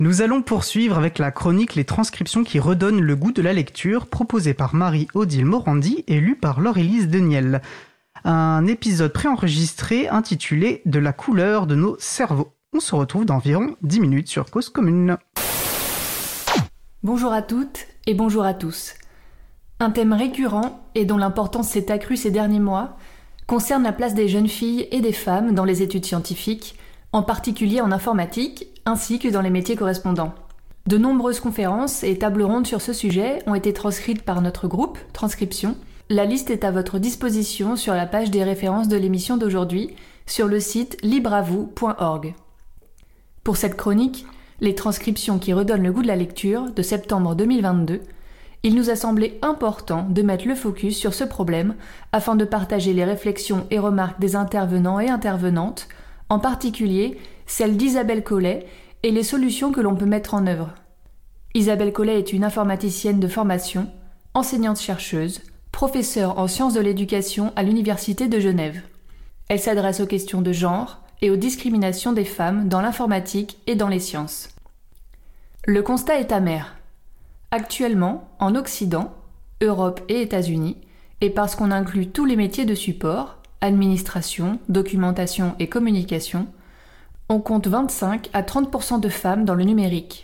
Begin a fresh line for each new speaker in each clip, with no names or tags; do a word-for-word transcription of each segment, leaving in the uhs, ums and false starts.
Nous allons poursuivre avec la chronique Les transcriptions qui redonnent le goût de la lecture, proposée par Marie-Odile Morandi et lue par Laure-Élise Deniel. Un épisode préenregistré intitulé « De la couleur de nos cerveaux ». On se retrouve dans environ dix minutes sur Cause Commune.
Bonjour à toutes et bonjour à tous. Un thème récurrent et dont l'importance s'est accrue ces derniers mois concerne la place des jeunes filles et des femmes dans les études scientifiques, en particulier en informatique, ainsi que dans les métiers correspondants. De nombreuses conférences et tables rondes sur ce sujet ont été transcrites par notre groupe Transcription. La liste est à votre disposition sur la page des références de l'émission d'aujourd'hui, sur le site libreavou point org. Pour cette chronique, les transcriptions qui redonnent le goût de la lecture, de septembre deux mille vingt-deux, il nous a semblé important de mettre le focus sur ce problème afin de partager les réflexions et remarques des intervenants et intervenantes, en particulier celle d'Isabelle Collet et les solutions que l'on peut mettre en œuvre. Isabelle Collet est une informaticienne de formation, enseignante-chercheuse, professeure en sciences de l'éducation à l'Université de Genève. Elle s'adresse aux questions de genre et aux discriminations des femmes dans l'informatique et dans les sciences. Le constat est amer. Actuellement, en Occident, Europe et États-Unis, et parce qu'on inclut tous les métiers de support, administration, documentation et communication, on compte vingt-cinq à trente pour cent de femmes dans le numérique.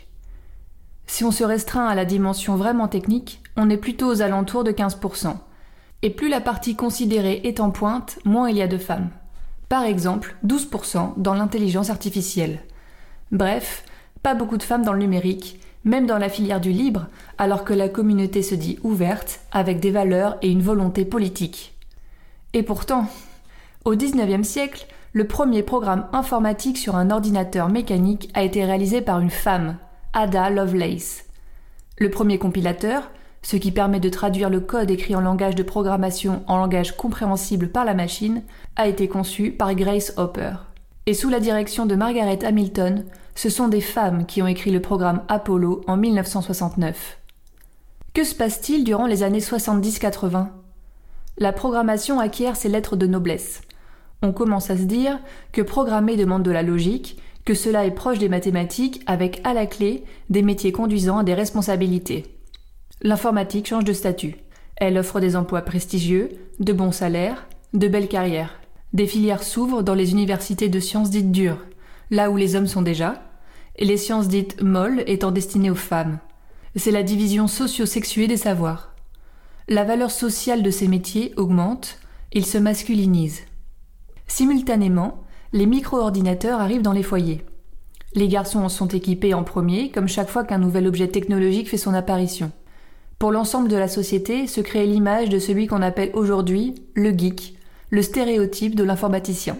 Si on se restreint à la dimension vraiment technique, on est plutôt aux alentours de quinze pour cent. Et plus la partie considérée est en pointe, moins il y a de femmes. Par exemple, douze pour cent dans l'intelligence artificielle. Bref, pas beaucoup de femmes dans le numérique, même dans la filière du libre, alors que la communauté se dit ouverte, avec des valeurs et une volonté politique. Et pourtant, au dix-neuvième siècle, le premier programme informatique sur un ordinateur mécanique a été réalisé par une femme, Ada Lovelace. Le premier compilateur, ce qui permet de traduire le code écrit en langage de programmation en langage compréhensible par la machine, a été conçu par Grace Hopper. Et sous la direction de Margaret Hamilton, ce sont des femmes qui ont écrit le programme Apollo en mille neuf cent soixante-neuf. Que se passe-t-il durant les années soixante-dix quatre-vingts ? La programmation acquiert ses lettres de noblesse. On commence à se dire que programmer demande de la logique, que cela est proche des mathématiques avec à la clé des métiers conduisant à des responsabilités. L'informatique change de statut. Elle offre des emplois prestigieux, de bons salaires, de belles carrières. Des filières s'ouvrent dans les universités de sciences dites dures, là où les hommes sont déjà, et les sciences dites molles étant destinées aux femmes. C'est la division socio-sexuée des savoirs. La valeur sociale de ces métiers augmente, ils se masculinisent. Simultanément, les micro-ordinateurs arrivent dans les foyers. Les garçons en sont équipés en premier, comme chaque fois qu'un nouvel objet technologique fait son apparition. Pour l'ensemble de la société se crée l'image de celui qu'on appelle aujourd'hui le geek, le stéréotype de l'informaticien.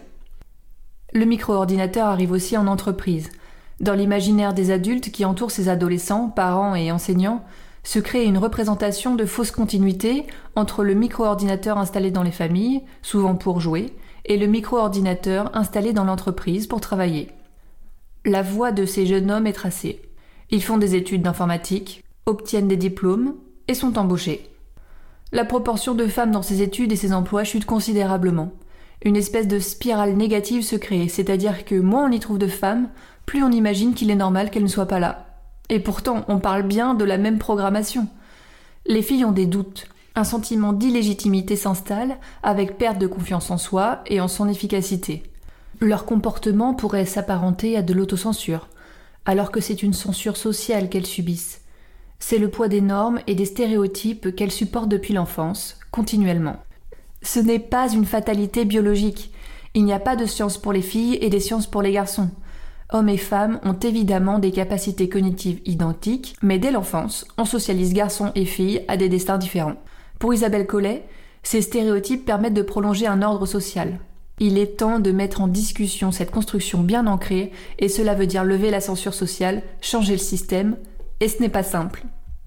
Le micro-ordinateur arrive aussi en entreprise. Dans l'imaginaire des adultes qui entourent ces adolescents, parents et enseignants, se crée une représentation de fausse continuité entre le micro-ordinateur installé dans les familles, souvent pour jouer, et le micro-ordinateur installé dans l'entreprise pour travailler. La voie de ces jeunes hommes est tracée. Ils font des études d'informatique, obtiennent des diplômes et sont embauchés. La proportion de femmes dans ces études et ces emplois chute considérablement. Une espèce de spirale négative se crée, c'est-à-dire que moins on y trouve de femmes, plus on imagine qu'il est normal qu'elles ne soient pas là. Et pourtant, on parle bien de la même programmation. Les filles ont des doutes. Un sentiment d'illégitimité s'installe, avec perte de confiance en soi et en son efficacité. Leur comportement pourrait s'apparenter à de l'autocensure, alors que c'est une censure sociale qu'elles subissent. C'est le poids des normes et des stéréotypes qu'elles supportent depuis l'enfance, continuellement. Ce n'est pas une fatalité biologique. Il n'y a pas de sciences pour les filles et des sciences pour les garçons. Hommes et femmes ont évidemment des capacités cognitives identiques, mais dès l'enfance, on socialise garçons et filles à des destins différents. Pour Isabelle Collet, ces stéréotypes permettent de prolonger un ordre social. Il est temps de mettre en discussion cette construction bien ancrée, et cela veut dire lever la censure sociale, changer le système, et ce n'est pas simple.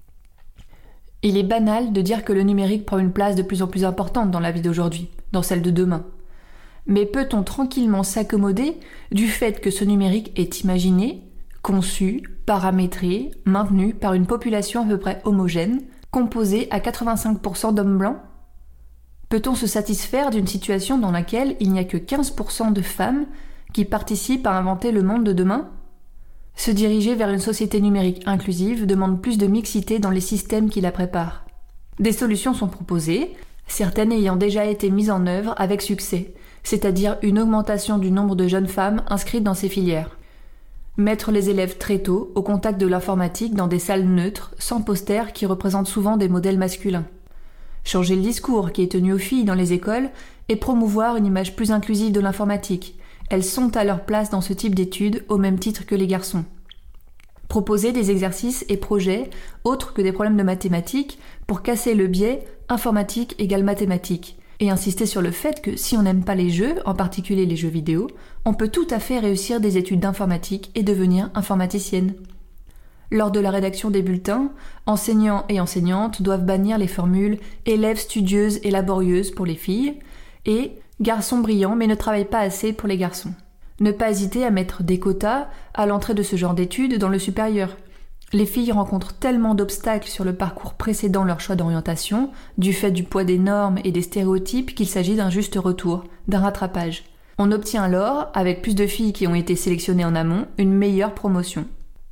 Il est banal de dire que le numérique prend une place de plus en plus importante dans la vie d'aujourd'hui, dans celle de demain. Mais peut-on tranquillement s'accommoder du fait que ce numérique est imaginé, conçu, paramétré, maintenu par une population à peu près homogène, composée à quatre-vingt-cinq pour cent d'hommes blancs ? Peut-on se satisfaire d'une situation dans laquelle il n'y a que quinze pour cent de femmes qui participent à inventer le monde de demain ? Se diriger vers une société numérique inclusive demande plus de mixité dans les systèmes qui la préparent. Des solutions sont proposées, certaines ayant déjà été mises en œuvre avec succès, c'est-à-dire une augmentation du nombre de jeunes femmes inscrites dans ces filières. Mettre les élèves très tôt au contact de l'informatique dans des salles neutres, sans posters qui représentent souvent des modèles masculins. Changer le discours qui est tenu aux filles dans les écoles et promouvoir une image plus inclusive de l'informatique. Elles sont à leur place dans ce type d'études au même titre que les garçons. Proposer des exercices et projets autres que des problèmes de mathématiques pour casser le biais informatique égale mathématiques. Et insister sur le fait que si on n'aime pas les jeux, en particulier les jeux vidéo, on peut tout à fait réussir des études d'informatique et devenir informaticienne. Lors de la rédaction des bulletins, enseignants et enseignantes doivent bannir les formules « élèves studieuses et laborieuses » pour les filles et « garçons brillants mais ne travaillent pas assez » pour les garçons. Ne pas hésiter à mettre des quotas à l'entrée de ce genre d'études dans le supérieur. Les filles rencontrent tellement d'obstacles sur le parcours précédant leur choix d'orientation, du fait du poids des normes et des stéréotypes, qu'il s'agit d'un juste retour, d'un rattrapage. On obtient alors, avec plus de filles qui ont été sélectionnées en amont, une meilleure promotion.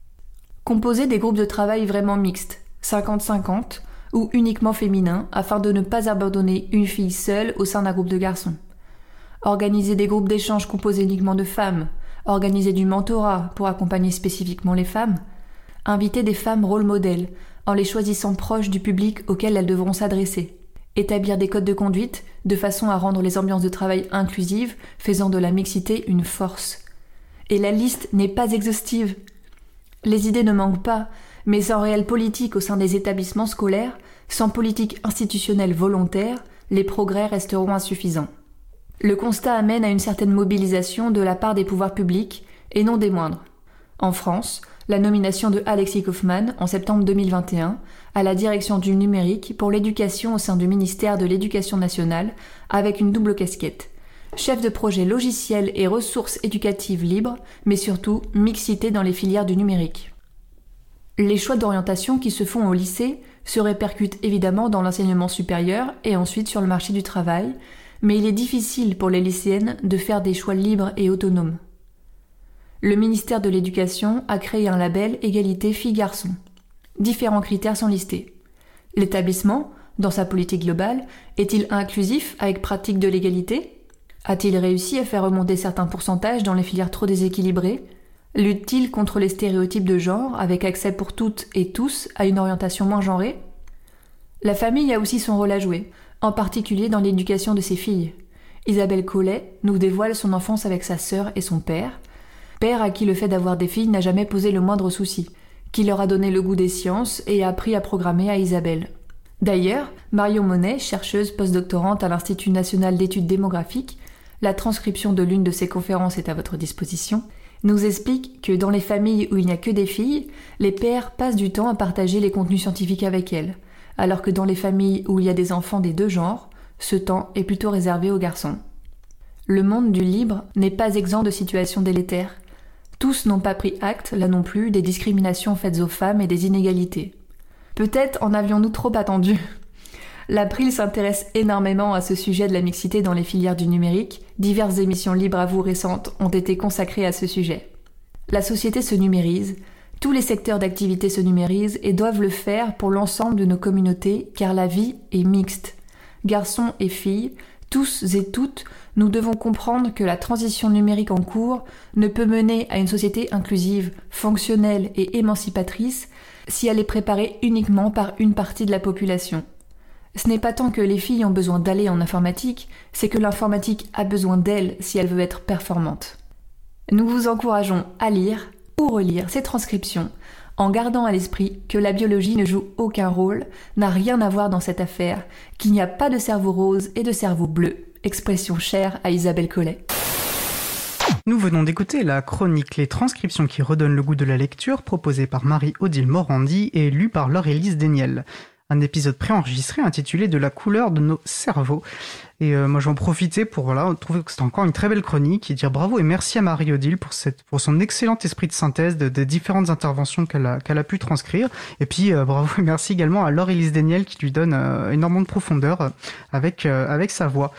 Composer des groupes de travail vraiment mixtes, cinquante cinquante, ou uniquement féminins, afin de ne pas abandonner une fille seule au sein d'un groupe de garçons. Organiser des groupes d'échange composés uniquement de femmes, organiser du mentorat pour accompagner spécifiquement les femmes, inviter des femmes rôle modèles, en les choisissant proches du public auquel elles devront s'adresser. Établir des codes de conduite, de façon à rendre les ambiances de travail inclusives, faisant de la mixité une force. Et la liste n'est pas exhaustive. Les idées ne manquent pas, mais sans réelle politique au sein des établissements scolaires, sans politique institutionnelle volontaire, les progrès resteront insuffisants. Le constat amène à une certaine mobilisation de la part des pouvoirs publics, et non des moindres. En France, la nomination de Alexis Kaufmann, en septembre deux mille vingt et un, à la direction du numérique pour l'éducation au sein du ministère de l'Éducation nationale, avec une double casquette. Chef de projet logiciel et ressources éducatives libres, mais surtout mixité dans les filières du numérique. Les choix d'orientation qui se font au lycée se répercutent évidemment dans l'enseignement supérieur et ensuite sur le marché du travail, mais il est difficile pour les lycéennes de faire des choix libres et autonomes. Le ministère de l'Éducation a créé un label Égalité filles-garçons. Différents critères sont listés. L'établissement, dans sa politique globale, est-il inclusif avec pratique de l'égalité ? A-t-il réussi à faire remonter certains pourcentages dans les filières trop déséquilibrées ? Lutte-t-il contre les stéréotypes de genre avec accès pour toutes et tous à une orientation moins genrée ? La famille a aussi son rôle à jouer, en particulier dans l'éducation de ses filles. Isabelle Collet nous dévoile son enfance avec sa sœur et son père, père à qui le fait d'avoir des filles n'a jamais posé le moindre souci, qui leur a donné le goût des sciences et a appris à programmer à Isabelle. D'ailleurs, Marion Monet, chercheuse postdoctorante à l'Institut national d'études démographiques, la transcription de l'une de ses conférences est à votre disposition, nous explique que dans les familles où il n'y a que des filles, les pères passent du temps à partager les contenus scientifiques avec elles, alors que dans les familles où il y a des enfants des deux genres, ce temps est plutôt réservé aux garçons. Le monde du libre n'est pas exempt de situations délétères. Tous n'ont pas pris acte, là non plus, des discriminations faites aux femmes et des inégalités. Peut-être en avions-nous trop attendu. L'April s'intéresse énormément à ce sujet de la mixité dans les filières du numérique. Diverses émissions libres à vous récentes ont été consacrées à ce sujet. La société se numérise, tous les secteurs d'activité se numérisent et doivent le faire pour l'ensemble de nos communautés, car la vie est mixte. Garçons et filles, tous et toutes, nous devons comprendre que la transition numérique en cours ne peut mener à une société inclusive, fonctionnelle et émancipatrice si elle est préparée uniquement par une partie de la population. Ce n'est pas tant que les filles ont besoin d'aller en informatique, c'est que l'informatique a besoin d'elles si elle veut être performante. Nous vous encourageons à lire ou relire ces transcriptions, en gardant à l'esprit que la biologie ne joue aucun rôle, n'a rien à voir dans cette affaire, qu'il n'y a pas de cerveau rose et de cerveau bleu, expression chère à Isabelle Collet.
Nous venons d'écouter la chronique Les transcriptions qui redonnent le goût de la lecture, proposée par Marie-Odile Morandi et lue par Laure-Élise Desniel. Un épisode préenregistré intitulé « De la couleur de nos cerveaux ». Et euh, moi j'en profitais pour voilà, trouver que c'était encore une très belle chronique et dire bravo et merci à Marie-Odile pour, cette, pour son excellent esprit de synthèse de, des différentes interventions qu'elle a, qu'elle a pu transcrire. Et puis euh, bravo et merci également à Laure-Élise Desniel qui lui donne euh, énormément de profondeur euh, avec, euh, avec sa voix.